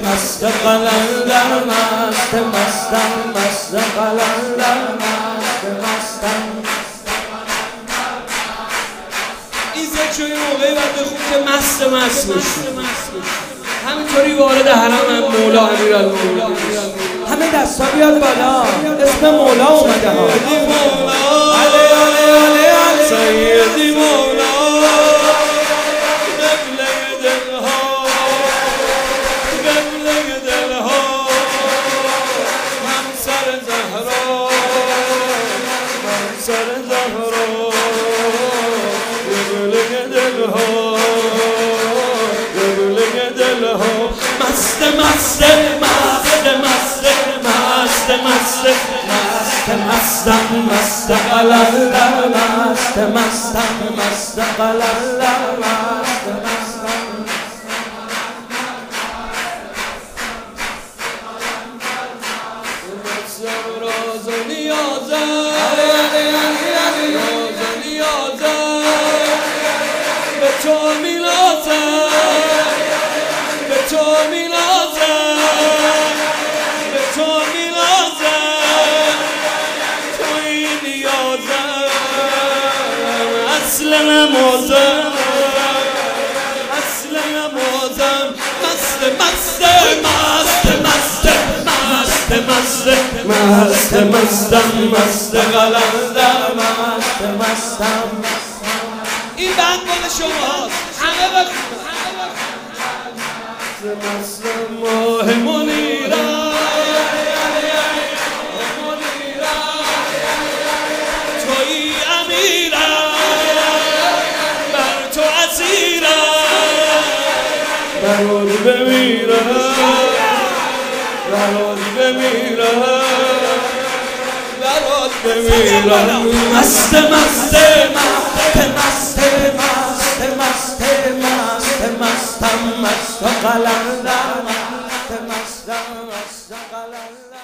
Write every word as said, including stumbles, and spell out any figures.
مست قلندر مست مستم مست قلندر مست مستم. این ذکر این موقعی باید بخون که مست مست بشی. همینطوری وارد حرم مولا امیرالمومنین همه دستا بیاد بالا، اسم مولا اومده ها. علی علی علی علی سیدی مولا قبله دلها قبله دلها همسر زهرا همسر زهرا قبله دلها قبله دلها. مست مست مست مست مست مست مست مستم مست قلندر مست مستم مست قلندر مست مستم. راز و نیازم راز و نیازم به تو میلازم به تو میلازم به تو میلازم توی نیازم اصل نمازم اصل نمازم. مست مست مست مست مست مست مست مستم مست قلندر مست مستم. این بند مال شماست، همه بخون. مست ماه منیرم توی امیرم بر تو اسیرم برات بمیرم برات بمیرم برات بمیرم. مست مست مست مست مست مست مست مستم مست قلندر مست مستم مست قلندر.